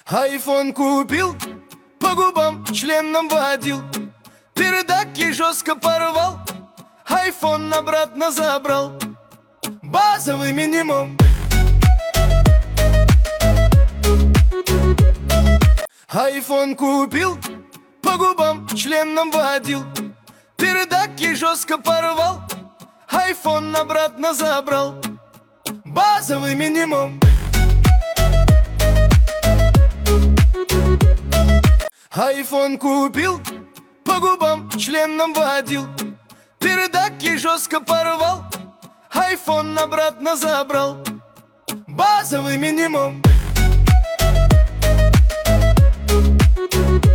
Айфон купил, по губам членом водил, передаки жестко порвал, айфон обратно забрал. Базовый минимум. Айфон купил, по губам членом водил, передаки жестко порвал, айфон обратно забрал. Базовый минимум. Айфон купил, по губам членом водил, передаки жестко порвал, айфон обратно забрал. Базовый минимум.